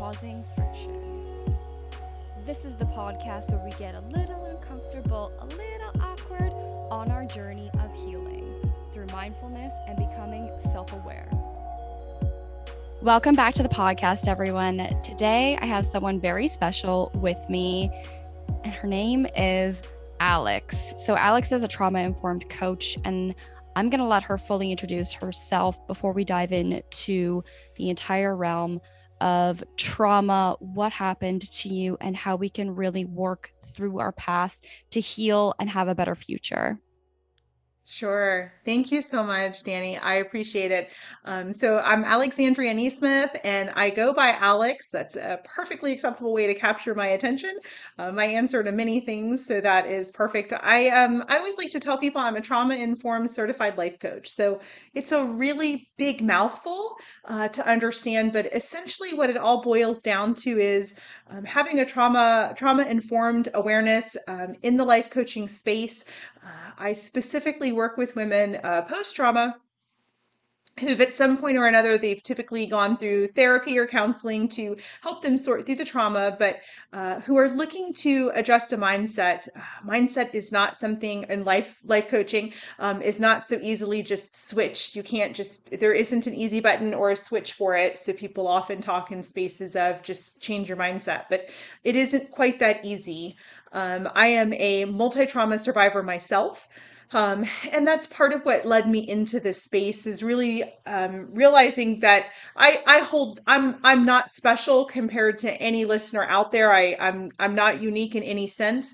causing friction. This is the podcast where we get a little uncomfortable, a little awkward on our journey of healing through mindfulness and becoming self-aware. Welcome back to the podcast, everyone. Today, I have someone very special with me, and her name is Alex. So Alex is a trauma-informed coach, and I'm going to let her fully introduce herself before we dive into the entire realm of trauma, what happened to you, and how we can really work through our past to heal and have a better future. Sure. Thank you so much, Danny. I appreciate it. So I'm Alexandria Neesmith, and I go by Alex. That's a perfectly acceptable way to capture my attention. My answer to many things, so that is perfect. I always like to tell people I'm a trauma-informed certified life coach. So it's a really big mouthful to understand, but essentially what it all boils down to is having a trauma-informed awareness in the life coaching space. I specifically work with women post-trauma who've at some point or another they've typically gone through therapy or counseling to help them sort through the trauma, but who are looking to adjust a mindset. Mindset is not something in life coaching is not so easily just switched. You can't just, there isn't an easy button or a switch for it. So people often talk in spaces of just change your mindset, but it isn't quite that easy. I am a multi-trauma survivor myself. And that's part of what led me into this space is really realizing that I'm not special compared to any listener out there. I'm not unique in any sense.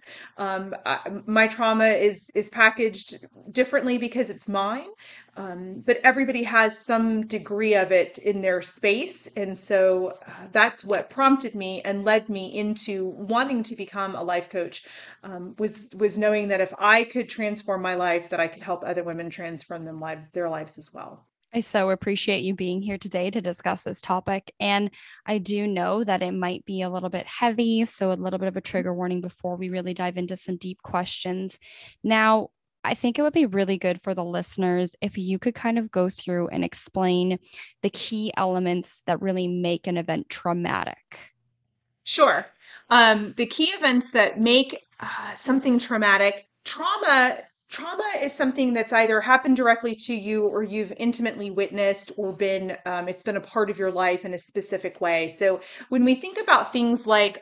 My trauma is packaged differently because it's mine. But everybody has some degree of it in their space. And so that's what prompted me and led me into wanting to become a life coach, was knowing that if I could transform my life, that I could help other women transform their lives as well. I so appreciate you being here today to discuss this topic. And I do know that it might be a little bit heavy, so a little bit of a trigger warning before we really dive into some deep questions. Now, I think it would be really good for the listeners if you could kind of go through and explain the key elements that really make an event traumatic. Sure. The key events that make something traumatic, trauma is something that's either happened directly to you or you've intimately witnessed or it's been a part of your life in a specific way. So when we think about things like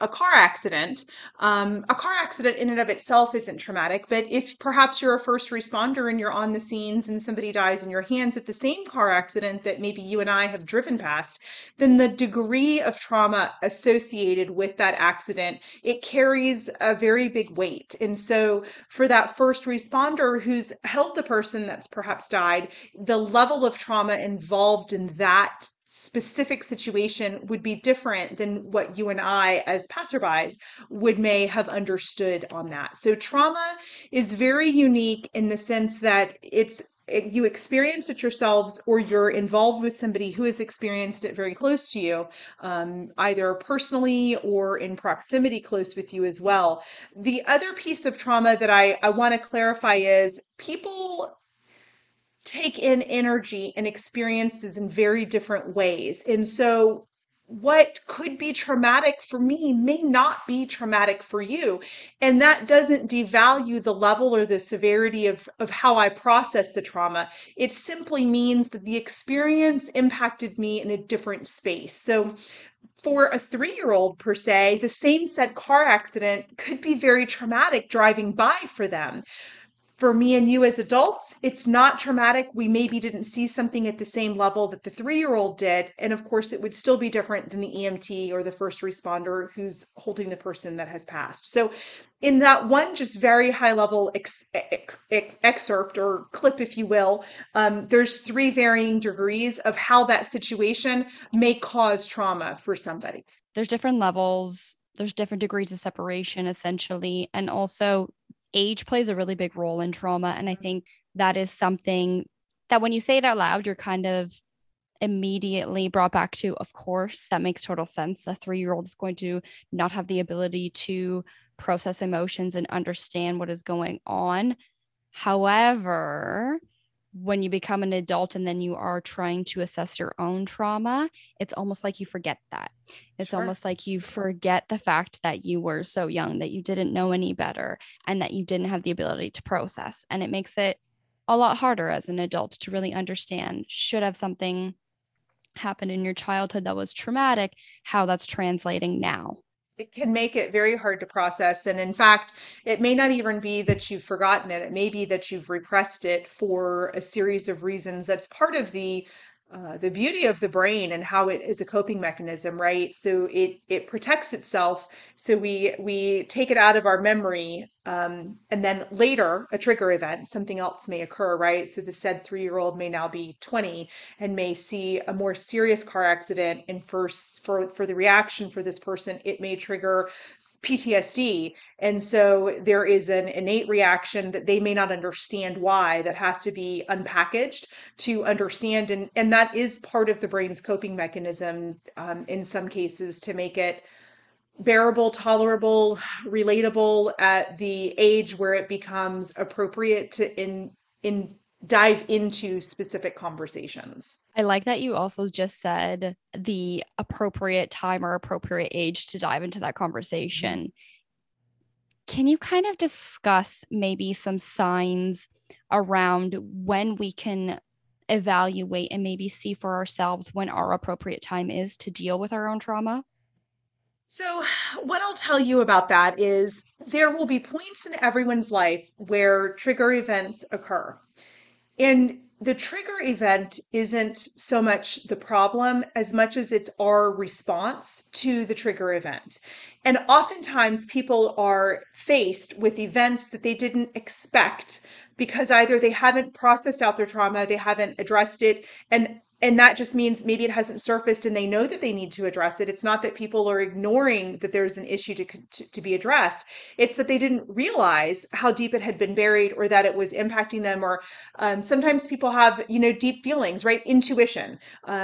a car accident in and of itself isn't traumatic, but if perhaps you're a first responder and you're on the scenes and somebody dies in your hands at the same car accident that maybe you and I have driven past, then the degree of trauma associated with that accident, it carries a very big weight. And so for that first responder who's helped the person that's perhaps died, the level of trauma involved in that specific situation would be different than what you and I as passerbys may have understood on that. So trauma is very unique in the sense that you experience it yourselves or you're involved with somebody who has experienced it very close to you, either personally or in proximity close with you as well. The other piece of trauma that I want to clarify is people take in energy and experiences in very different ways. And so what could be traumatic for me may not be traumatic for you. And that doesn't devalue the level or the severity of how I process the trauma. It simply means that the experience impacted me in a different space. So for a 3-year-old per se, the same said car accident could be very traumatic driving by for them. For me and you as adults, it's not traumatic. We maybe didn't see something at the same level that the 3-year-old did. And of course, it would still be different than the EMT or the first responder who's holding the person that has passed. So, in that one just very high level excerpt or clip, if you will, there's 3 varying degrees of how that situation may cause trauma for somebody. There's different levels, there's different degrees of separation, essentially. And also, age plays a really big role in trauma. And I think that is something that when you say it out loud, you're kind of immediately brought back to, of course, that makes total sense. A 3-year-old is going to not have the ability to process emotions and understand what is going on. However, when you become an adult and then you are trying to assess your own trauma, it's almost like you forget that. It's Sure. almost like you forget the fact that you were so young, that you didn't know any better, and that you didn't have the ability to process. And it makes it a lot harder as an adult to really understand, should have something happened in your childhood that was traumatic, how that's translating now. It can make it very hard to process. And in fact, it may not even be that you've forgotten it. It may be that you've repressed it for a series of reasons. That's part of the beauty of the brain and how it is a coping mechanism, right? So it protects itself. So we take it out of our memory, and then later a trigger event, something else may occur, right? So the said 3-year-old may now be 20 and may see a more serious car accident, and for the reaction for this person, it may trigger PTSD. And so there is an innate reaction that they may not understand why, that has to be unpackaged to understand. And that is part of the brain's coping mechanism, in some cases, to make it bearable, tolerable, relatable at the age where it becomes appropriate to in dive into specific conversations. I like that you also just said the appropriate time or appropriate age to dive into that Mhm. conversation. Can you kind of discuss maybe some signs around when we can evaluate and maybe see for ourselves when our appropriate time is to deal with our own trauma? So, what I'll tell you about that is there will be points in everyone's life where trigger events occur. And the trigger event isn't so much the problem as much as it's our response to the trigger event. And oftentimes people are faced with events that they didn't expect because either they haven't processed out their trauma, they haven't addressed it, and that just means maybe it hasn't surfaced and they know that they need to address it. It's not that people are ignoring that there's an issue to be addressed. It's that they didn't realize how deep it had been buried, or that it was impacting them, or sometimes people have, deep feelings, right? Intuition.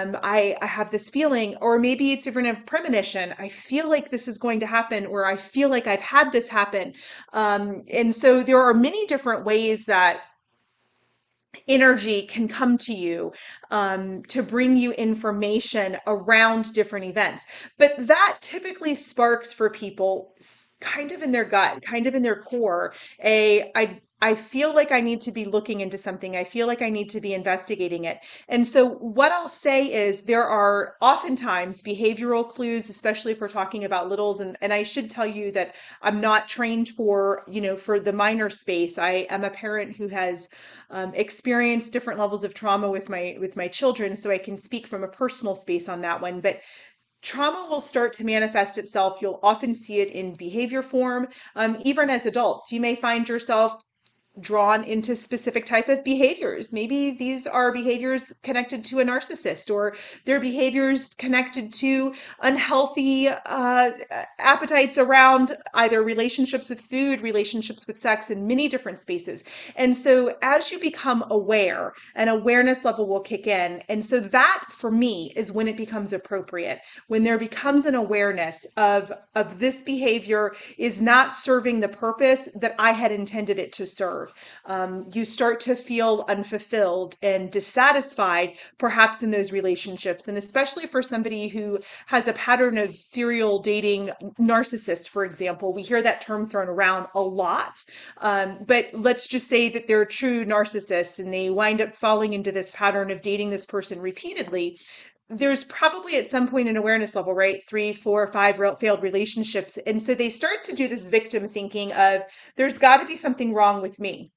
I have this feeling, or maybe it's even a premonition. I feel like this is going to happen, or I feel like I've had this happen. And so there are many different ways that energy can come to you, to bring you information around different events. But that typically sparks for people kind of in their gut, kind of in their core, I feel like I need to be looking into something. I feel like I need to be investigating it. And so, what I'll say is there are oftentimes behavioral clues, especially if we're talking about littles. And I should tell you that I'm not trained for, for the minor space. I am a parent who has experienced different levels of trauma with my children, so I can speak from a personal space on that one. But trauma will start to manifest itself. You'll often see it in behavior form. Even as adults, you may find yourself drawn into specific type of behaviors. Maybe these are behaviors connected to a narcissist, or their behaviors connected to unhealthy appetites around either relationships with food, relationships with sex, in many different spaces. And so as you become aware, an awareness level will kick in. And so that for me is when it becomes appropriate, when there becomes an awareness of this behavior is not serving the purpose that I had intended it to serve. You start to feel unfulfilled and dissatisfied, perhaps in those relationships. And especially for somebody who has a pattern of serial dating narcissists, for example, we hear that term thrown around a lot. But let's just say that they're true narcissists and they wind up falling into this pattern of dating this person repeatedly. There's probably at some point an awareness level, right? 3, 4, 5 failed relationships. And so they start to do this victim thinking of, there's got to be something wrong with me.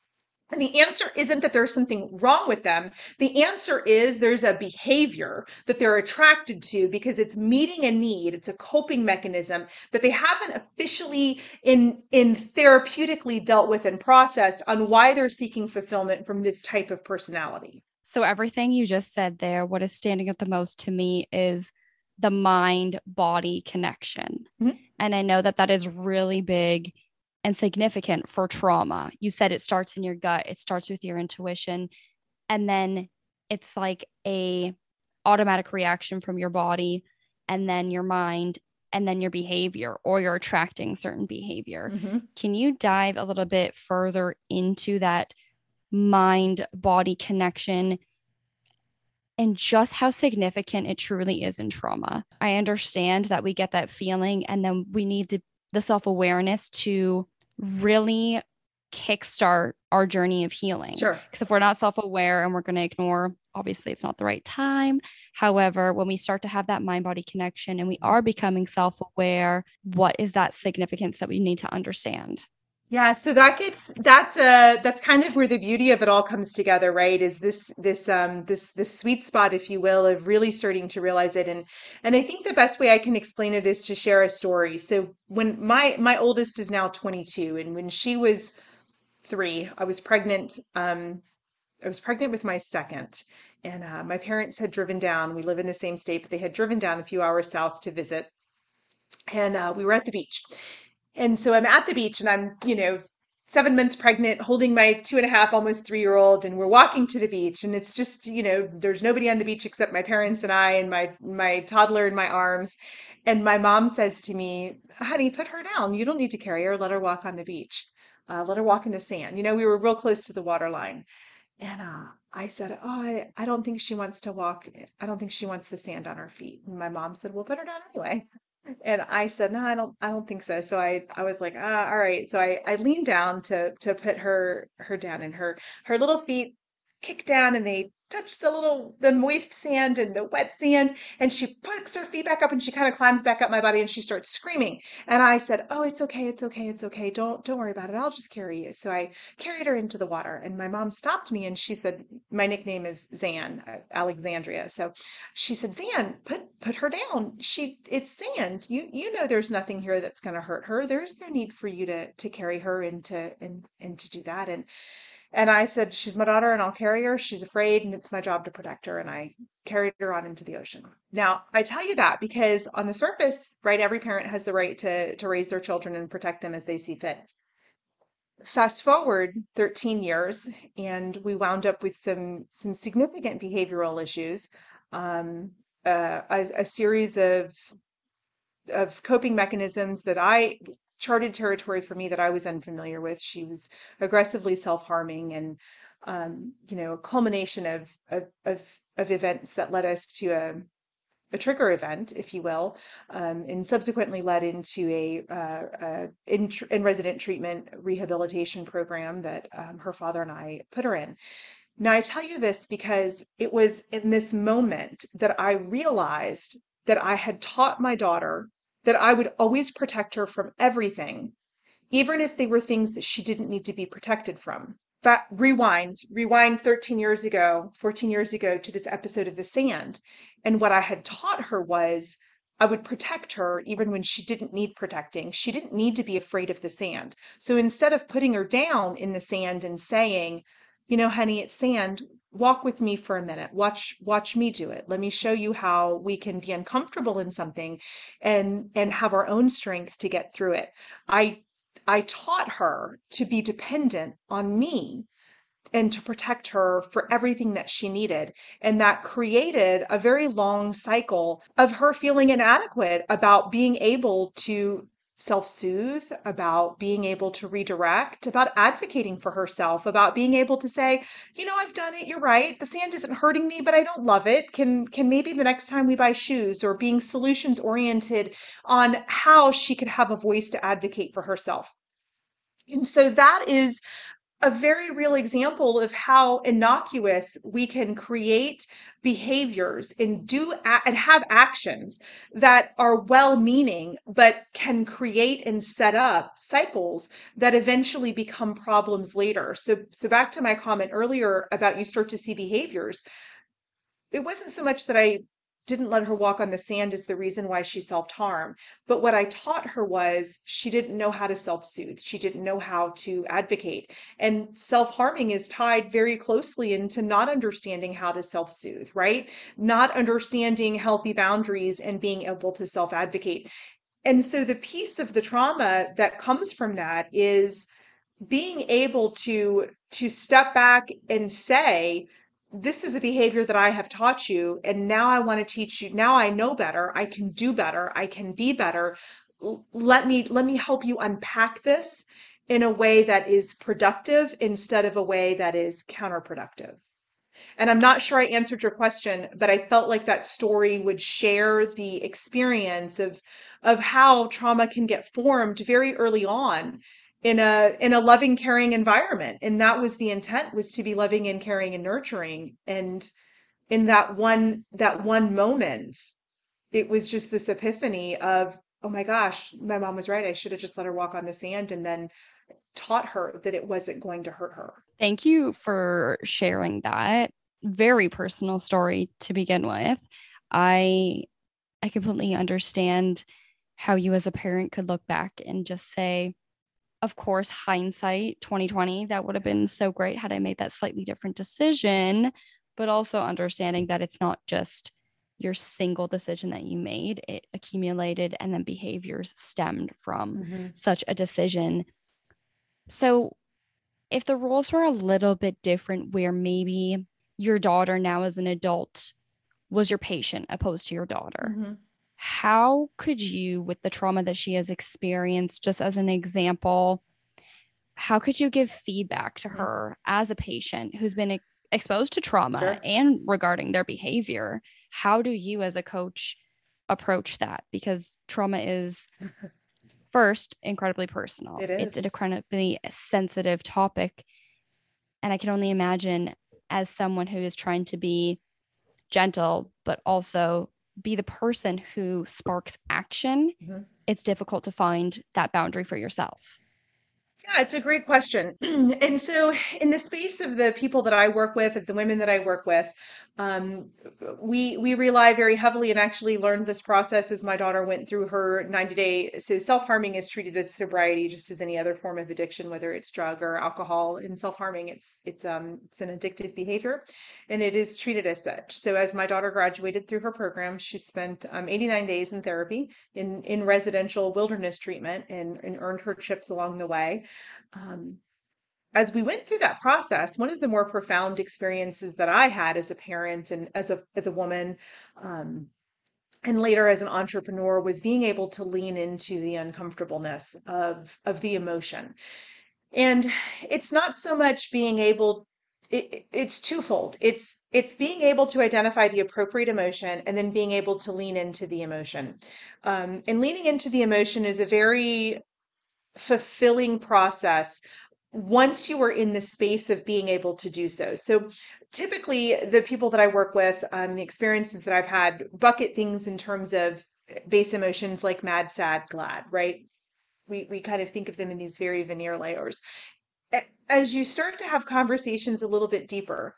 And the answer isn't that there's something wrong with them. The answer is there's a behavior that they're attracted to because it's meeting a need. It's a coping mechanism that they haven't officially in therapeutically dealt with and processed on why they're seeking fulfillment from this type of personality. So, everything you just said there, what is standing out the most to me is the mind body connection. Mhm. And I know that that is really big and significant for trauma. You said it starts in your gut, it starts with your intuition, and then it's like a automatic reaction from your body, and then your mind, and then your behavior, or you're attracting certain behavior. Mhm. Can you dive a little bit further into that mind body connection and just how significant it truly is in trauma. I understand that we get that feeling and then we need the self awareness to really kickstart our journey of healing. Sure. Because if we're not self aware and we're going to ignore, obviously it's not the right time. However, when we start to have that mind body connection and we are becoming self aware, what is that significance that we need to understand? Yeah, so that's kind of where the beauty of it all comes together, right? Is this sweet spot, if you will, of really starting to realize it. And I think the best way I can explain it is to share a story. So when my oldest is now 22, and when she was 3, I was pregnant with my second, and my parents had driven down. We live in the same state, but they had driven down a few hours south to visit, and we were at the beach. And so I'm at the beach and I'm, 7 months pregnant, holding my 2.5, almost 3-year-old, and we're walking to the beach. And it's just, there's nobody on the beach except my parents and I and my toddler in my arms. And my mom says to me, honey, put her down. You don't need to carry her. Let her walk on the beach. Let her walk in the sand. We were real close to the water line. And I said, oh, I don't think she wants to walk. I don't think she wants the sand on her feet. And my mom said, well, put her down anyway. And I said, no, I don't think so. So I was like, all right. So I leaned down to put her down, and her little feet kick down and they touch the moist sand and the wet sand. And she puts her feet back up and she kind of climbs back up my body and she starts screaming. And I said, oh, it's okay. It's okay. It's okay. Don't worry about it. I'll just carry you. So I carried her into the water, and my mom stopped me and she said, my nickname is Zan, Alexandria. So she said, Zan, put her down. It's sand. You know there's nothing here that's going to hurt her. There's no need for you to carry her and to do that. And I said, she's my daughter and I'll carry her. She's afraid and it's my job to protect her. And I carried her on into the ocean. Now, I tell you that because on the surface, right, every parent has the right to raise their children and protect them as they see fit. Fast forward 13 years, and we wound up with some significant behavioral issues, a series of coping mechanisms that I charted territory for me that I was unfamiliar with. She was aggressively self-harming, and a culmination of events that led us to a trigger event, if you will, and subsequently led into a in resident treatment rehabilitation program that her father and I put her in. Now, I tell you this because it was in this moment that I realized that I had taught my daughter that I would always protect her from everything, even if they were things that she didn't need to be protected from. Rewind 13 years ago, 14 years ago to this episode of The Sand. And what I had taught her was I would protect her even when she didn't need protecting. She didn't need to be afraid of the sand. So instead of putting her down in the sand and saying, honey, it's sand, walk with me for a minute. Watch me do it. Let me show you how we can be uncomfortable in something and have our own strength to get through it. I I taught her to be dependent on me and to protect her for everything that she needed. And that created a very long cycle of her feeling inadequate about being able to self-soothe, about being able to redirect, about advocating for herself, about being able to say, I've done it, you're right. The sand isn't hurting me, but I don't love it. Can maybe the next time we buy shoes, or being solutions oriented on how she could have a voice to advocate for herself. And so that is a very real example of how innocuous we can create behaviors and and have actions that are well-meaning, but can create and set up cycles that eventually become problems later. So back to my comment earlier about you start to see behaviors. It wasn't so much that I didn't let her walk on the sand as the reason why she self-harmed, but what I taught her was she didn't know how to self-soothe. She didn't know how to advocate. And self-harming is tied very closely into not understanding how to self-soothe, right? Not understanding healthy boundaries and being able to self-advocate. And so the piece of the trauma that comes from that is being able to step back and say, this is a behavior that I have taught you, and now I want to teach you. Now I know better. I can do better. I can be better. Let me help you unpack this in a way that is productive instead of a way that is counterproductive. And I'm not sure I answered your question, but I felt like that story would share the experience of how trauma can get formed very early on in a loving, caring environment. And that was the intent, was to be loving and caring and nurturing. And in that one moment, it was just this epiphany of, oh my gosh, my mom was right. I should have just let her walk on the sand, and then taught her that it wasn't going to hurt her. Thank you for sharing that very personal story to begin with. I I completely understand how you as a parent could look back and just say, of course, hindsight 2020, that would have been so great had I made that slightly different decision, but also understanding that it's not just your single decision that you made, it accumulated and then behaviors stemmed from Hmm. such a decision. So, if the roles were a little bit different, where maybe your daughter now as an adult was your patient opposed to your daughter, Hmm. how could you, with the trauma that she has experienced, just as an example, how could you give feedback to Hmm. her as a patient who's been exposed to trauma Sure. and regarding their behavior? How do you, as a coach, approach that? Because trauma is, first, incredibly personal, It it's an is. incredibly sensitive topic. And I can only imagine, as someone who is trying to be gentle, but also be the person who sparks action, Mhm. it's difficult to find that boundary for yourself. Yeah, it's a great question. And so, in the space of the people that I work with, of the women that I work with, um, we rely very heavily, and actually learned this process as my daughter went through her 90-day. So, self-harming is treated as sobriety, just as any other form of addiction, whether it's drug or alcohol. In self-harming, it's an addictive behavior, and it is treated as such. So, as my daughter graduated through her program, she spent 89 days in therapy, in residential wilderness treatment, and earned her chips along the way. um, as we went through that process, one of the more profound experiences that I had as a parent and as a woman, um, and later as an entrepreneur, was being able to lean into the uncomfortableness of the emotion. And it's not so much being able, it's twofold. It's being able to identify the appropriate emotion and then being able to lean into the emotion. And leaning into the emotion is a very fulfilling process once you are in the space of being able to do so. So typically, the people that I work with, the experiences that I've had, bucket things in terms of base emotions like mad, sad, glad, right? We kind of think of them in these very veneer layers. As you start to have conversations a little bit deeper,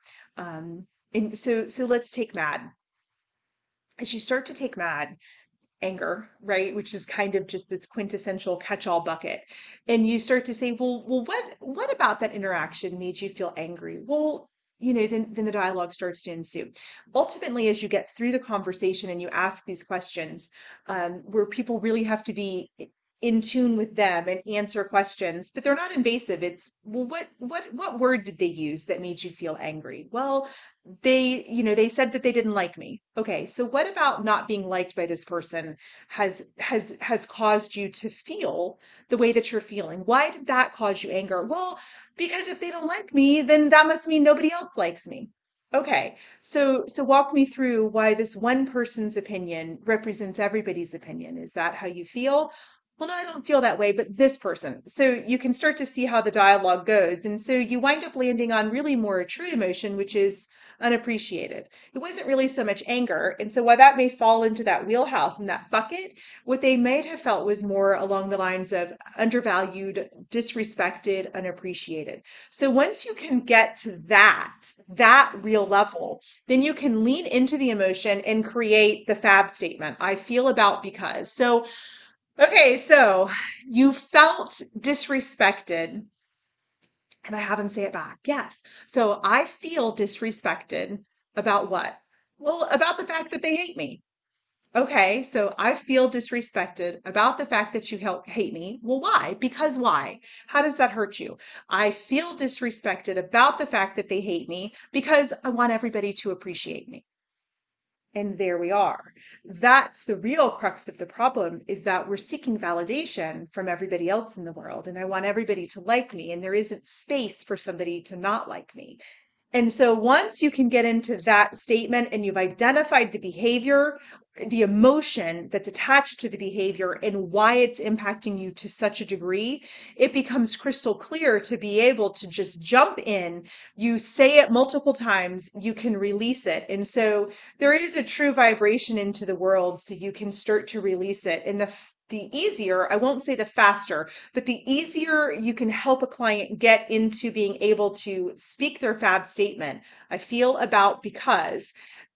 and so let's take mad. As you start to take mad, anger, right? Which is kind of just this quintessential catch-all bucket. And you start to say, well, what about that interaction made you feel angry? Well, then the dialogue starts to ensue. Ultimately, as you get through the conversation and you ask these questions, where people really have to be in tune with them and answer questions, but they're not invasive. It's, well, what word did they use that made you feel angry? Well, they said that they didn't like me. Okay, so what about not being liked by this person has caused you to feel the way that you're feeling? Why did that cause you anger? Well, because if they don't like me, then that must mean nobody else likes me. Okay, so walk me through why this one person's opinion represents everybody's opinion. Is that how you feel? Well, no, I don't feel that way, but this person. So you can start to see how the dialogue goes. And so you wind up landing on really more a true emotion, which is unappreciated. It wasn't really so much anger. And so while that may fall into that wheelhouse and that bucket, what they might have felt was more along the lines of undervalued, disrespected, unappreciated. So once you can get to that real level, then you can lean into the emotion and create the fab statement. I feel about because. So, okay, so you felt disrespected, and I have him say it back. Yes. So I feel disrespected about what? Well, about the fact that they hate me. Okay, so I feel disrespected about the fact that you hate me. Well, why? Because why? How does that hurt you? I feel disrespected about the fact that they hate me because I want everybody to appreciate me. And there we are. That's the real crux of the problem, is that we're seeking validation from everybody else in the world. And I want everybody to like me, and there isn't space for somebody to not like me. And so once you can get into that statement and you've identified the behavior, the emotion that's attached to the behavior and why it's impacting you to such a degree, it becomes crystal clear to be able to just jump in. You say it multiple times, you can release it. And so there is a true vibration into the world, so you can start to release it. And the easier, I won't say the faster, but the easier you can help a client get into being able to speak their fab statement, I feel about, because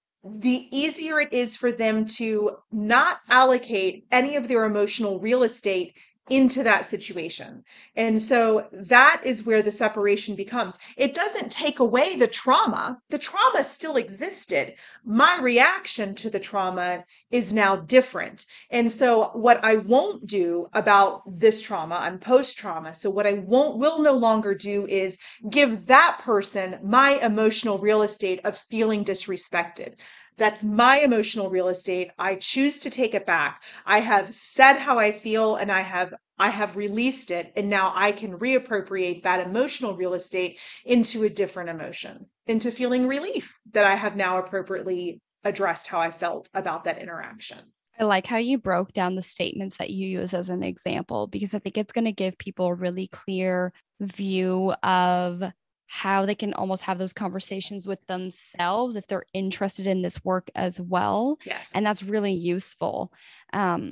the easier it is for them to not allocate any of their emotional real estate into that situation. And so that is where the separation becomes. It doesn't take away the trauma. The trauma still existed. My reaction to the trauma is now different. And so what I won't do about this trauma, I'm post trauma. So what I won't will no longer do is give that person my emotional real estate of feeling disrespected. That's my emotional real estate. I choose to take it back. I have said how I feel, and I have released it, and now I can reappropriate that emotional real estate into a different emotion, into feeling relief that I have now appropriately addressed how I felt about that interaction. I like how you broke down the statements that you use as an example, because I think it's going to give people a really clear view of how they can almost have those conversations with themselves if they're interested in this work as well. Yes. And that's really useful. Um,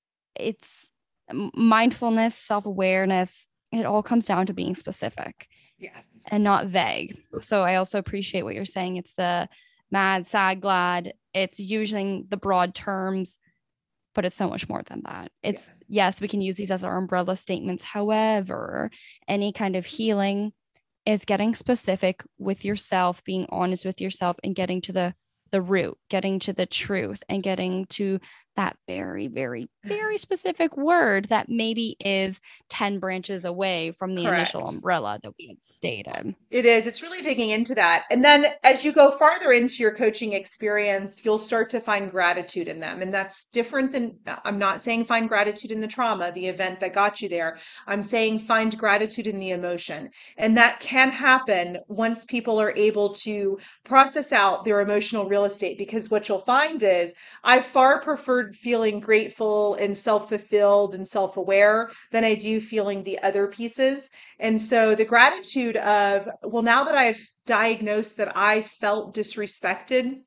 it's mindfulness, self awareness. It all comes down to being specific Yes. and not vague. So I also appreciate what you're saying. It's the mad, sad, glad. It's using the broad terms, but it's so much more than that. It's Yes. yes, we can use these as our umbrella statements. However, any kind of healing is getting specific with yourself, being honest with yourself, and getting to the root, getting to the truth, and getting to that very, very, very specific word that maybe is 10 branches away from the initial Correct. umbrella that we had stated. It is. It's really digging into that. And then as you go farther into your coaching experience, you'll start to find gratitude in them. And that's different than, I'm not saying find gratitude in the trauma, the event that got you there. I'm saying find gratitude in the emotion. And that can happen once people are able to process out their emotional real estate. Because what you'll find is I far preferred feeling grateful and self-fulfilled and self-aware than I do feeling the other pieces. And so the gratitude of, well, now that I've diagnosed that I felt disrespected,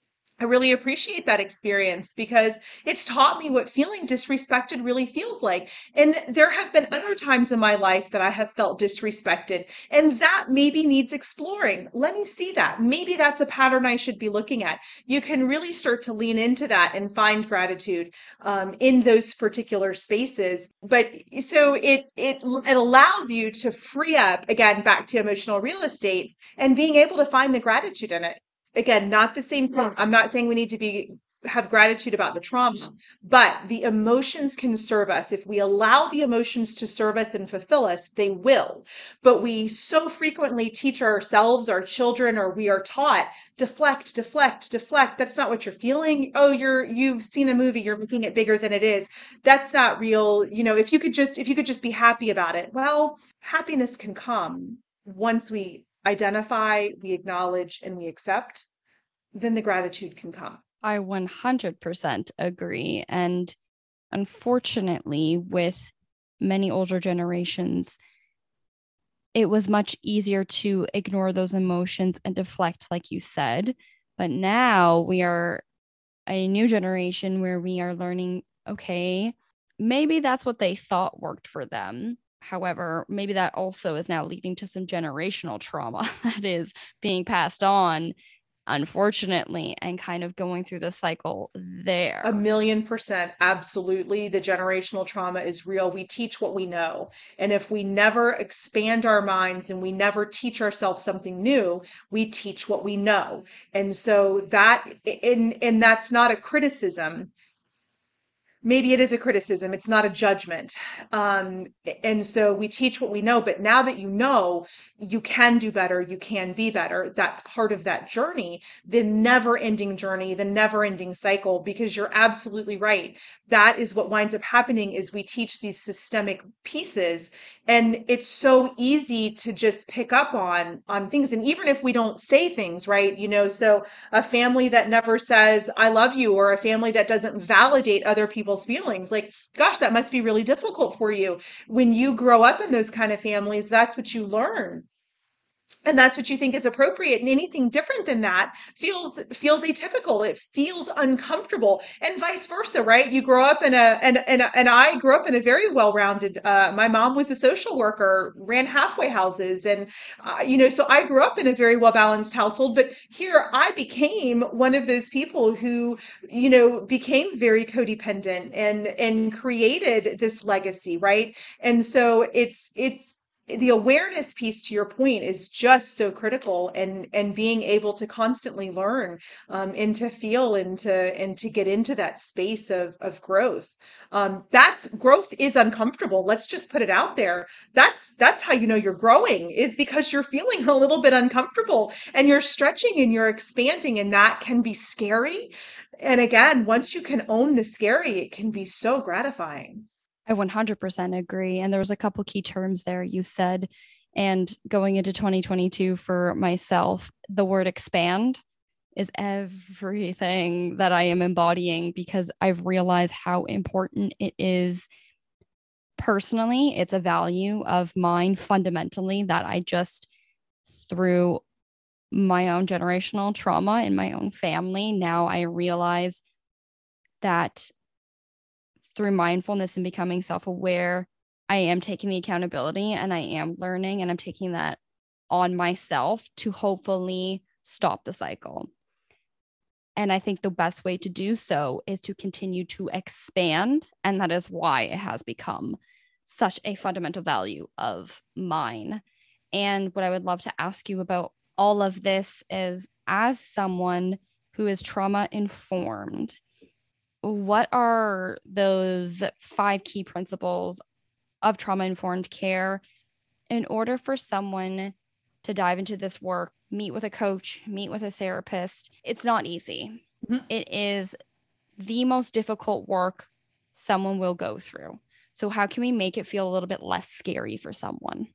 I really appreciate that experience because it's taught me what feeling disrespected really feels like. And there have been other times in my life that I have felt disrespected, and that maybe needs exploring. Let me see that. Maybe that's a pattern I should be looking at. You can really start to lean into that and find gratitude in those particular spaces. But so it allows you to free up, again, back to emotional real estate and being able to find the gratitude in it. Again, not the same thing. I'm not saying we need to be have gratitude about the trauma, but the emotions can serve us. If we allow the emotions to serve us and fulfill us, they will. But we so frequently teach ourselves, our children, or we are taught deflect, deflect, deflect. That's not what you're feeling. Oh, you've seen a movie, you're making it bigger than it is. That's not real. If you could just be happy about it. Well, happiness can come once we identify, we acknowledge, and we accept, then the gratitude can come. I 100% agree. And unfortunately, with many older generations, it was much easier to ignore those emotions and deflect, like you said. But now we are a new generation where we are learning, okay, maybe that's what they thought worked for them. However, maybe that also is now leading to some generational trauma that is being passed on, unfortunately, and kind of going through the cycle A there. million percent, absolutely. The generational trauma is real. We teach what we know. And if we never expand our minds and we never teach ourselves something new, we teach what we know. And so that, and that's not a criticism. maybe it is a criticism. It's not a judgment. Um, and so we teach what we know, but now that you know, you can do better, you can be better. That's part of that journey, the never ending journey, the never ending cycle, because you're absolutely right. That is what winds up happening is we teach these systemic pieces, and it's so easy to just pick up on things. And even if we don't say things, right? So a family that never says I love you, or a family that doesn't validate other people's feelings, like, gosh, that must be really difficult for you. When you grow up in those kind of families, that's what you learn, and that's what you think is appropriate, and anything different than that feels atypical. It feels uncomfortable, and vice versa, right? You grow up in a and I grew up in a very well-rounded, my mom was a social worker, ran halfway houses, and so I grew up in a very well-balanced household. But here I became one of those people who became very codependent and created this legacy, right? And so it's the awareness piece, to your point, is just so critical, and being able to constantly learn, and to feel, and to get into that space of growth. That's growth is uncomfortable. Let's just put it out there. That's how you know you're growing, is because you're feeling a little bit uncomfortable, and you're stretching and you're expanding, and that can be scary. And again, once you can own the scary, it can be so gratifying. I 100% agree. And there was a couple key terms there you said. And going into 2022 for myself, the word expand is everything that I am embodying because I've realized how important it is personally. It's a value of mine fundamentally that I just, through my own generational trauma in my own family, now I realize that through mindfulness and becoming self aware, I am taking the accountability and I am learning and I'm taking that on myself to hopefully stop the cycle. And I think the best way to do so is to continue to expand. And that is why it has become such a fundamental value of mine. And what I would love to ask you about all of this is, as someone who is trauma informed, what are those 5 key principles of trauma informed care in order for someone to dive into this work, meet with a coach, meet with a therapist? It's not easy. Mhm. It is the most difficult work someone will go through. So, how can we make it feel a little bit less scary for someone?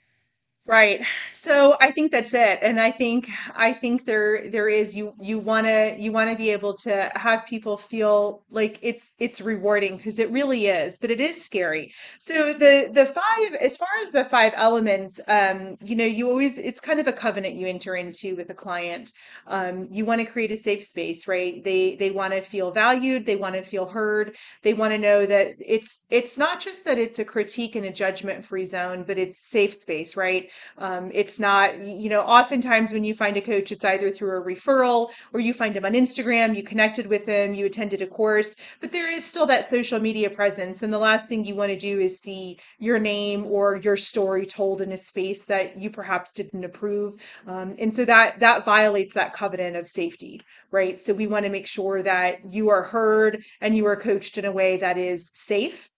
Right. So I think that's it. And I think there is, you wanna be able to have people feel like it's rewarding, because it really is, but it is scary. So the five, as far as the five elements, you always, it's kind of a covenant you enter into with a client. You want to create a safe space, right? They want to feel valued, they want to feel heard, they want to know that it's not just that it's a critique and a judgment free zone, but it's safe space, right? It's not, oftentimes when you find a coach, it's either through a referral, or you find him on Instagram, you connected with him, you attended a course, but there is still that social media presence. And the last thing you want to do is see your name or your story told in a space that you perhaps didn't approve. And so that violates that covenant of safety, right? So we want to make sure that you are heard and you are coached in a way that is safe,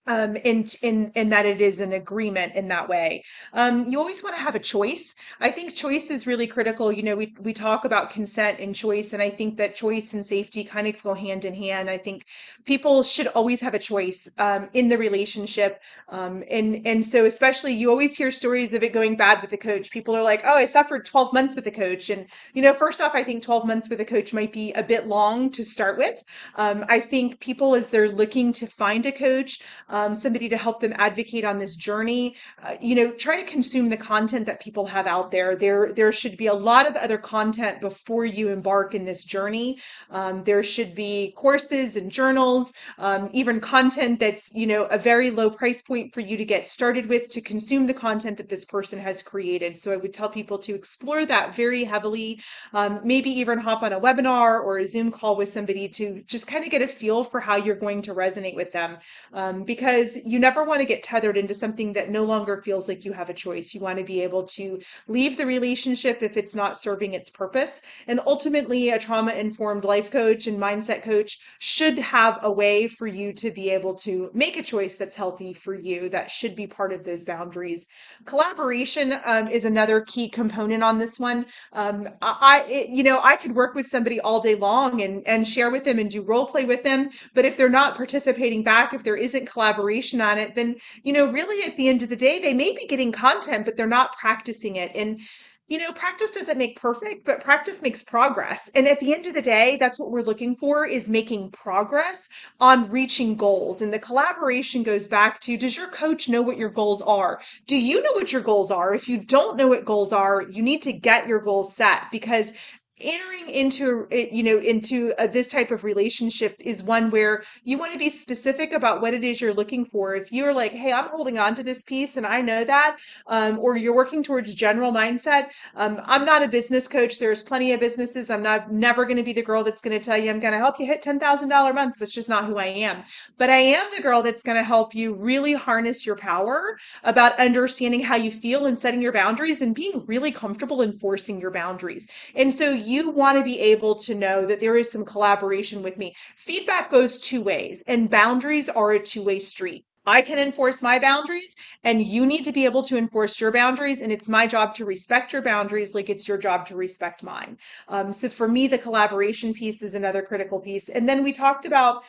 and that it is an agreement in that way. You always want to have a choice. I think choice is really critical. We talk about consent and choice, and I think that choice and safety kind of go hand in hand. I think people should always have a choice, in the relationship. And so, especially, you always hear stories of it going bad with a coach. People are like, oh, I suffered 12 months with a coach. And, first off, I think 12 months with a coach might be a bit long to start with. I think people, as they're looking to find a coach, somebody to help them advocate on this journey, try to consume the content that people have out there. There should be a lot of other content before you embark in this journey. There should be courses and journals, even content that's, a very low price point for you to get started with, to consume the content that this person has created. So I would tell people to explore that very heavily. Maybe even hop on a webinar or a Zoom call with somebody to just kind of get a feel for how you're going to resonate with them. Because because you never want to get tethered into something that no longer feels like you have a choice. You want to be able to leave the relationship if it's not serving its purpose. And ultimately, a trauma informed life coach and mindset coach should have a way for you to be able to make a choice that's healthy for you. That should be part of those boundaries. Collaboration is another key component on this one. I could work with somebody all day long and share with them and do role play with them, but if they're not participating back, if there isn't collaboration on it, then really at the end of the day, they may be getting content, but they're not practicing it. And practice doesn't make perfect, but practice makes progress. And at the end of the day, that's what we're looking for, is making progress on reaching goals. And the collaboration goes back to, does your coach know what your goals are? Do you know what your goals are? If you don't know what goals are, you need to get your goals set, because entering into it, into this type of relationship is one where you want to be specific about what it is you're looking for. If you're like, hey, I'm holding on to this piece and I know that, or you're working towards general mindset. I'm not a business coach. There's plenty of businesses. I'm never going to be the girl that's going to tell you I'm going to help you hit $10,000 months. That's just not who I am. But I am the girl that's going to help you really harness your power about understanding how you feel and setting your boundaries and being really comfortable enforcing your boundaries. And so you want to be able to know that there is some collaboration with me. Feedback goes two ways, and boundaries are a two-way street. I can enforce my boundaries, and you need to be able to enforce your boundaries. And it's my job to respect your boundaries like it's your job to respect mine. So for me, the collaboration piece is another critical piece. And then we talked about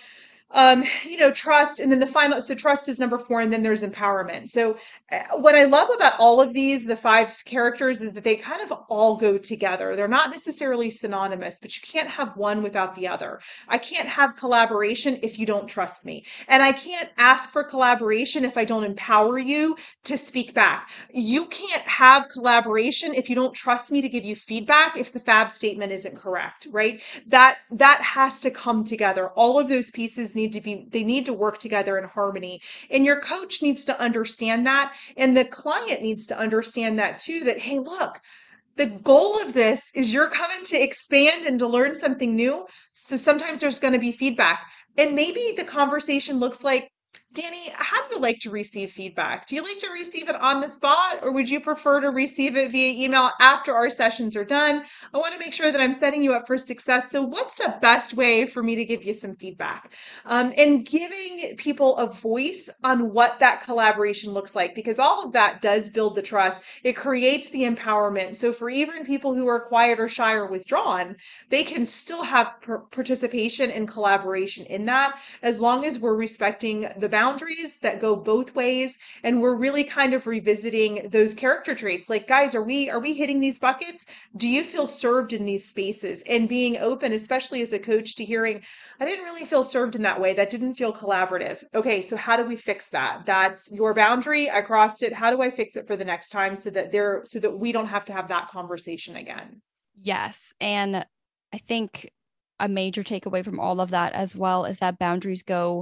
trust. And then the final, so trust is number four, and then there's empowerment. So what I love about all of these, the five characters, is that they kind of all go together. They're not necessarily synonymous, but you can't have one without the other. I can't have collaboration if you don't trust me. And I can't ask for collaboration if I don't empower you to speak back. You can't have collaboration if you don't trust me to give you feedback if the fab statement isn't correct, right? That has to come together. All of those pieces they need to work together in harmony. And your coach needs to understand that. And the client needs to understand that too, that, hey, look, the goal of this is you're coming to expand and to learn something new. So sometimes there's going to be feedback. And maybe the conversation looks like, Danny, how do you like to receive feedback? Do you like to receive it on the spot, or would you prefer to receive it via email after our sessions are done? I want to make sure that I'm setting you up for success. So what's the best way for me to give you some feedback? And giving people a voice on what that collaboration looks like, because all of that does build the trust. It creates the empowerment. So for even people who are quiet or shy or withdrawn, they can still have participation and collaboration in that, as long as we're respecting the boundaries that go both ways, and we're really kind of revisiting those character traits. Like, guys, are we hitting these buckets? Do you feel served in these spaces? And being open, especially as a coach, to hearing, I didn't really feel served in that way. That didn't feel collaborative. Okay, so how do we fix that? That's your boundary. I crossed it. How do I fix it for the next time so that we don't have to have that conversation again? Yes. And I think a major takeaway from all of that as well is that boundaries go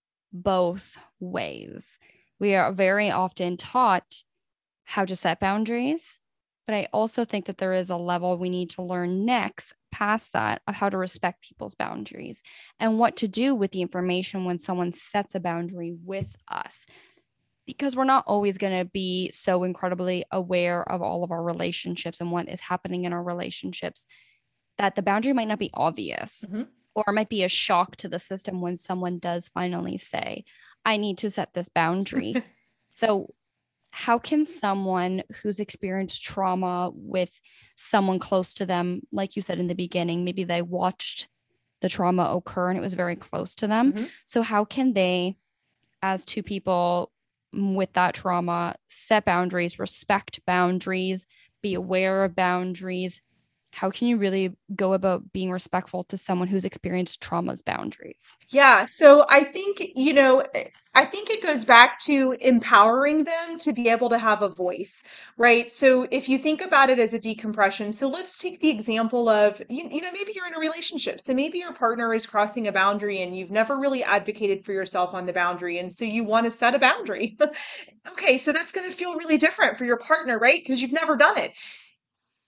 both ways. We are very often taught how to set boundaries, but I also think that there is a level we need to learn next past that of how to respect people's boundaries and what to do with the information when someone sets a boundary with us. Because we're not always going to be so incredibly aware of all of our relationships and what is happening in our relationships, that the boundary might not be obvious, Mm-hmm. or it might be a shock to the system when someone does finally say, I need to set this boundary. So, how can someone who's experienced trauma with someone close to them, like you said in the beginning, maybe they watched the trauma occur and it was very close to them. Mm-hmm. So, how can they, as two people with that trauma, set boundaries, respect boundaries, be aware of boundaries? How can you really go about being respectful to someone who's experienced trauma's boundaries? Yeah, so I think it goes back to empowering them to be able to have a voice, right? So if you think about it as a decompression, so let's take the example of, maybe you're in a relationship. So maybe your partner is crossing a boundary and you've never really advocated for yourself on the boundary. And so you want to set a boundary. Okay, so that's going to feel really different for your partner, right? Because you've never done it.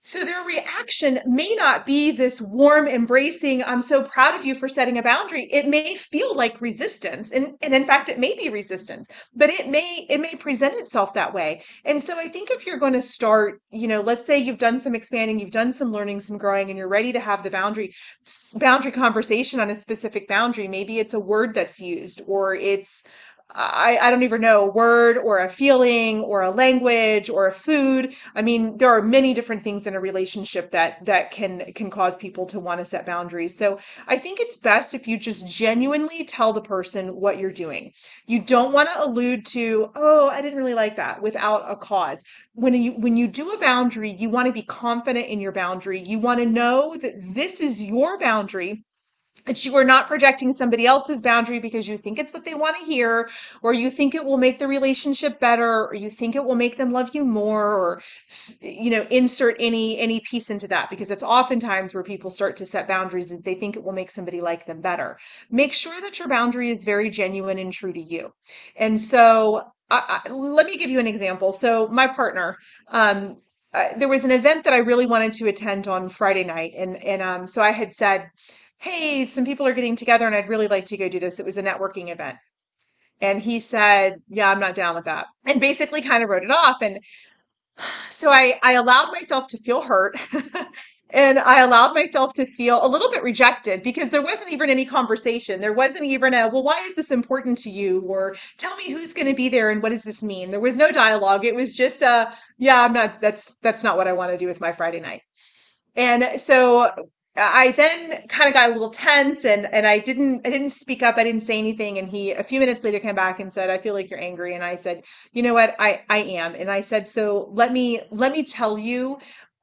So their reaction may not be this warm, embracing, I'm so proud of you for setting a boundary. It may feel like resistance. And in fact, it may be resistance, but it may present itself that way. And so I think if you're going to start, let's say you've done some expanding, you've done some learning, some growing, and you're ready to have the boundary conversation on a specific boundary. Maybe it's a word that's used, or it's I don't even know, a word or a feeling or a language or a food. I mean, there are many different things in a relationship that can cause people to want to set boundaries. So I think it's best if you just genuinely tell the person what you're doing. You don't want to allude to, oh, I didn't really like that without a cause. When you do a boundary, you want to be confident in your boundary. You want to know that this is your boundary, that you are not projecting somebody else's boundary because you think it's what they want to hear, or you think it will make the relationship better, or you think it will make them love you more, or insert any piece into that, because it's oftentimes where people start to set boundaries is they think it will make somebody like them better. Make sure that your boundary is very genuine and true to you. And so let me give you an example. So my partner, there was an event that I really wanted to attend on Friday night, and so I had said, hey, some people are getting together and I'd really like to go do this. It was a networking event. And he said, yeah, I'm not down with that. And basically kind of wrote it off. And so I allowed myself to feel hurt. And I allowed myself to feel a little bit rejected because there wasn't even any conversation. There wasn't even a, well, why is this important to you? Or tell me who's going to be there and what does this mean? There was no dialogue. It was just yeah, I'm not, that's not what I want to do with my Friday night. And so I then kind of got a little tense, and I didn't speak up. I didn't say anything. And he a few minutes later came back and said, I feel like you're angry. And I said, you know what? I am. And I said, so let me tell you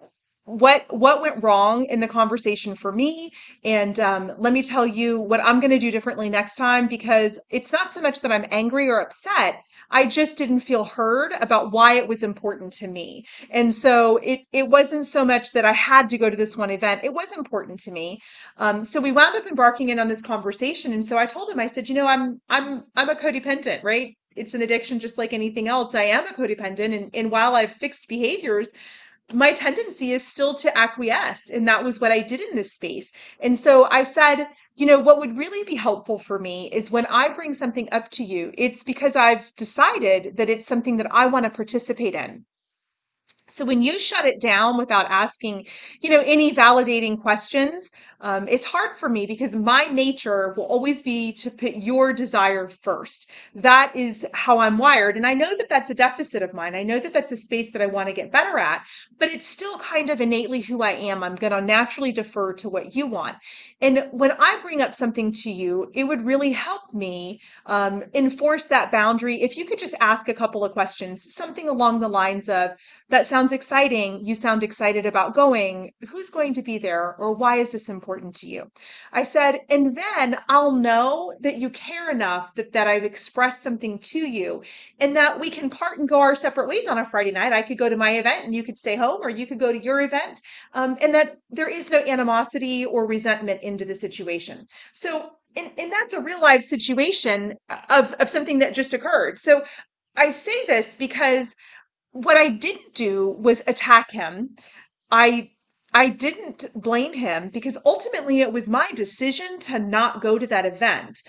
what went wrong in the conversation for me, and let me tell you what I'm going to do differently next time, because it's not so much that I'm angry or upset. I just didn't feel heard about why it was important to me. And so it wasn't so much that I had to go to this one event. It was important to me. So we wound up embarking in on this conversation. And so I told him, I said, I'm a codependent, right? It's an addiction just like anything else. I am a codependent. And while I've fixed behaviors, my tendency is still to acquiesce. And that was what I did in this space. And so I said, what would really be helpful for me is when I bring something up to you, it's because I've decided that it's something that I want to participate in. So when you shut it down without asking, any validating questions, it's hard for me because my nature will always be to put your desire first. That is how I'm wired. And I know that that's a deficit of mine. I know that that's a space that I want to get better at, but it's still kind of innately who I am. I'm going to naturally defer to what you want. And when I bring up something to you, it would really help me enforce that boundary. If you could just ask a couple of questions, something along the lines of, that sounds exciting. You sound excited about going. Who's going to be there? Or why is this important to you? I said, and then I'll know that you care enough that I've expressed something to you, and that we can part and go our separate ways on a Friday night. I could go to my event and you could stay home, or you could go to your event, and that there is no animosity or resentment into the situation. So, and that's a real life situation of something that just occurred. So I say this because what I didn't do was attack him. I I didn't blame him because ultimately it was my decision to not go to that event.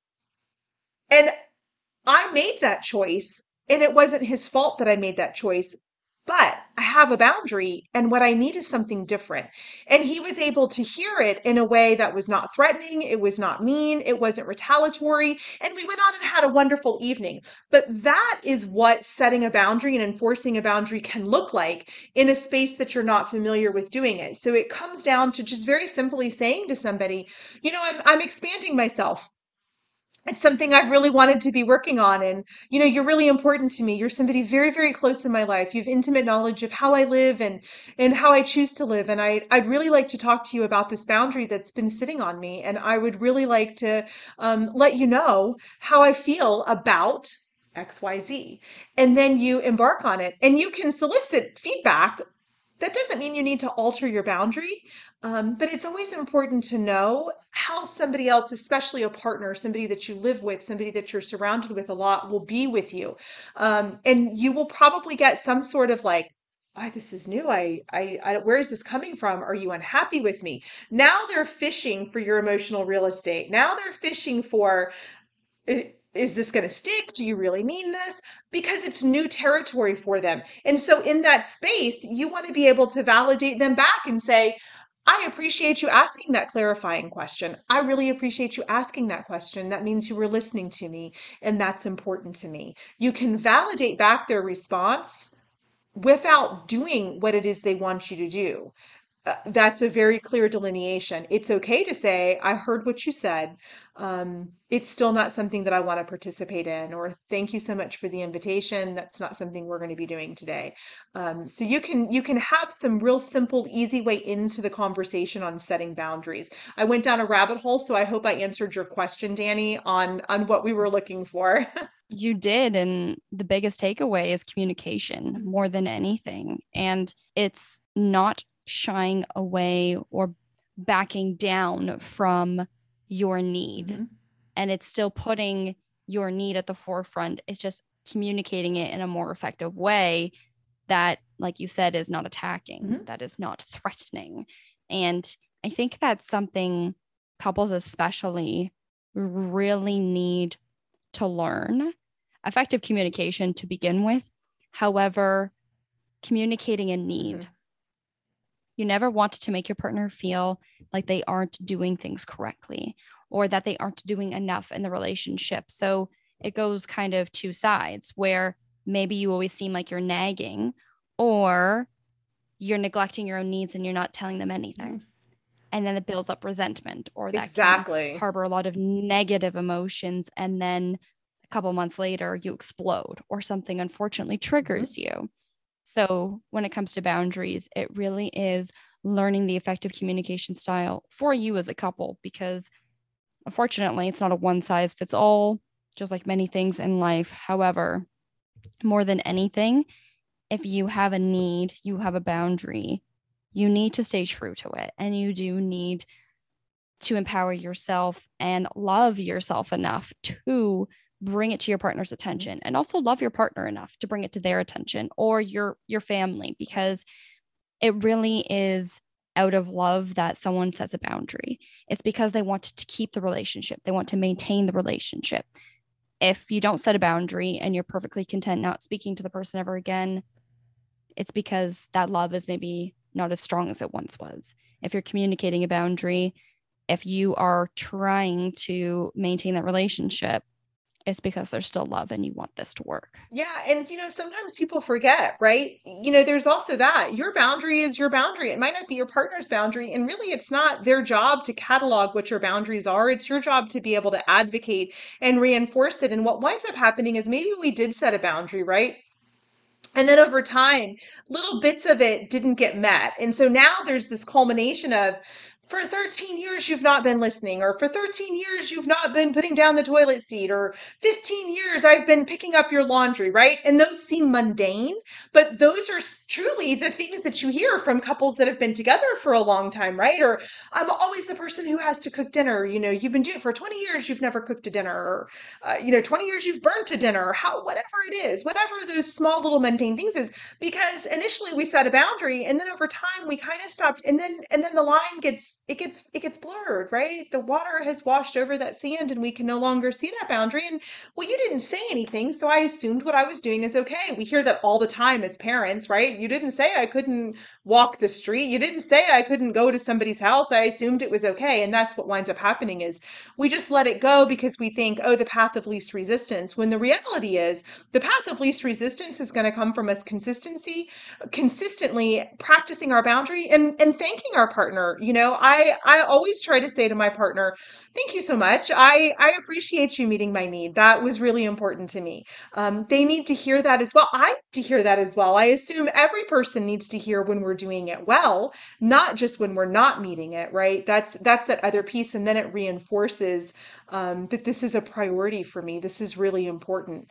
And I made that choice, and it wasn't his fault that I made that choice. But I have a boundary, and what I need is something different. And he was able to hear it in a way that was not threatening, it was not mean, it wasn't retaliatory, and we went on and had a wonderful evening. But that is what setting a boundary and enforcing a boundary can look like in a space that you're not familiar with doing it. So it comes down to just very simply saying to somebody, I'm expanding myself. It's something I've really wanted to be working on. And, you're really important to me. You're somebody very, very close in my life. You have intimate knowledge of how I live and how I choose to live. And I'd really like to talk to you about this boundary that's been sitting on me. And I would really like to let you know how I feel about XYZ. And then you embark on it, and you can solicit feedback. That doesn't mean you need to alter your boundary, but it's always important to know how somebody else, especially a partner, somebody that you live with, somebody that you're surrounded with a lot, will be with you. And you will probably get some sort of like this is new. Where is this coming from? Are you unhappy with me? Now they're fishing for your emotional real estate. Now they're fishing for, is this going to stick? Do you really mean this? Because it's new territory for them. And so in that space, you want to be able to validate them back and say, I appreciate you asking that clarifying question. I really appreciate you asking that question. That means you were listening to me, and that's important to me. You can validate back their response without doing what it is they want you to do. That's a very clear delineation. It's okay to say, I heard what you said. It's still not something that I want to participate in, or thank you so much for the invitation. That's not something we're going to be doing today. So you can have some real simple, easy way into the conversation on setting boundaries. I went down a rabbit hole, so I hope I answered your question, Danny, on what we were looking for. You did. And the biggest takeaway is communication more than anything. And it's not shying away or backing down from your need. Mhm. And it's still putting your need at the forefront. It's just communicating it in a more effective way that, like you said, is not attacking, Mhm. that is not threatening. And I think that's something couples, especially, really need to learn effective communication to begin with. However, communicating a need. Mhm. You never want to make your partner feel like they aren't doing things correctly or that they aren't doing enough in the relationship. So it goes kind of two sides where maybe you always seem like you're nagging or you're neglecting your own needs and you're not telling them anything. Yes. And then it builds up resentment, or that can Exactly. harbor a lot of negative emotions. And then a couple months later, you explode or something unfortunately Mhm. triggers you. So when it comes to boundaries, it really is learning the effective communication style for you as a couple, because unfortunately, it's not a one size fits all, just like many things in life. However, more than anything, if you have a need, you have a boundary, you need to stay true to it. And you do need to empower yourself and love yourself enough to bring it to your partner's Mhm. attention, and also love your partner enough to bring it to their attention, or your family, because it really is out of love that someone sets a boundary. It's because they want to keep the relationship, they want to maintain the relationship. If you don't set a boundary and you're perfectly content not speaking to the person ever again, it's because that love is maybe not as strong as it once was. If you're communicating a boundary, if you are trying to maintain that relationship, it's because there's still love and you want this to work. Yeah, and sometimes people forget, right? There's also that your boundary is your boundary. It might not be your partner's boundary, and really it's not their job to catalog what your boundaries are. It's your job to be able to advocate and reinforce it. And what winds up happening is maybe we did set a boundary, right? And then over time, little bits of it didn't get met. And so now there's this culmination of, for 13 years, you've not been listening, or for 13 years, you've not been putting down the toilet seat, or 15 years, I've been picking up your laundry, right? And those seem mundane, but those are truly the things that you hear from couples that have been together for a long time, right? Or I'm always the person who has to cook dinner. You've been doing it for 20 years, you've never cooked a dinner, or 20 years you've burnt a dinner, or whatever it is, whatever those small little mundane things is, because initially we set a boundary, and then over time we kind of stopped, and then the line gets blurred, right? The water has washed over that sand, and we can no longer see that boundary. And well, you didn't say anything, so I assumed what I was doing is okay. We hear that all the time as parents, right? You didn't say I couldn't walk the street. You didn't say I couldn't go to somebody's house. I assumed it was okay. And that's what winds up happening is we just let it go because we think, oh, the path of least resistance, when the reality is the path of least resistance is going to come from us consistently practicing our boundary and thanking our partner. I always try to say to my partner, thank you so much. I appreciate you meeting my need. That was really important to me. They need to hear that as well. I need to hear that as well. I assume every person needs to hear when we're doing it well, not just when we're not meeting it, right? That's that other piece. And then it reinforces that this is a priority for me. This is really important.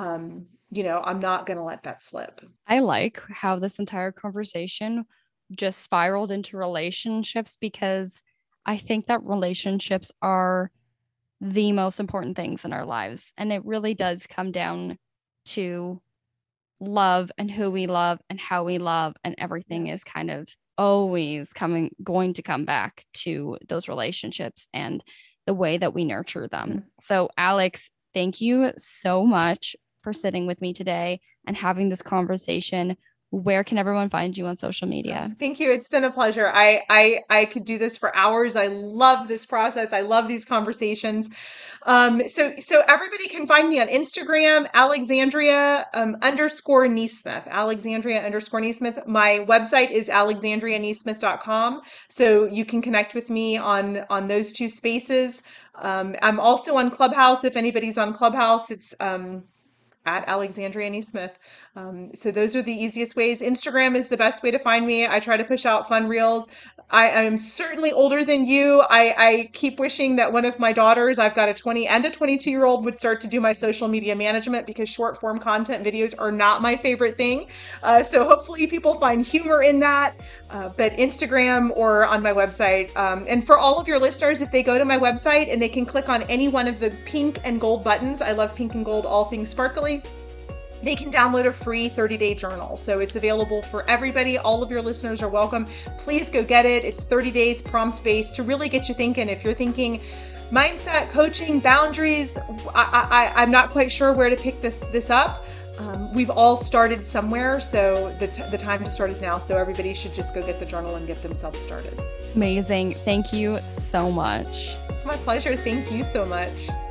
I'm not going to let that slip. I like how this entire conversation just spiraled into relationships, because I think that relationships are the most important things in our lives. And it really does come down to love and who we love and how we love, and everything Yes. is kind of always going to come back to those relationships and the way that we nurture them. Mm. So, Alex, thank you so much for sitting with me today and having this conversation. Where can everyone find you on social media? Thank you. It's been a pleasure. I could do this for hours. I love this process. I love these conversations. So everybody can find me on Instagram, Alexandria underscore Neesmith, Alexandria underscore Neesmith. My website is alexandrianeesmith.com. So you can connect with me on those two spaces. I'm also on Clubhouse. If anybody's on Clubhouse, it's at Alexandria Neesmith. So those are the easiest ways. Instagram is the best way to find me. I try to push out fun reels. I am certainly older than you. I keep wishing that one of my daughters, I've got a 20 and a 22-year-old, would start to do my social media management, because short form content videos are not my favorite thing. So hopefully people find humor in that. But Instagram or on my website. And for all of your listeners, if they go to my website and they can click on any one of the pink and gold buttons, I love pink and gold, all things sparkly, they can download a free 30-day journal. So it's available for everybody. All of your listeners are welcome. Please go get it. It's 30 days prompt-based to really get you thinking. If you're thinking mindset, coaching, boundaries, I'm not quite sure where to pick this up. We've all started somewhere, so the time to start is now. So everybody should just go get the journal and get themselves started. Amazing. Thank you so much. It's my pleasure. Thank you so much.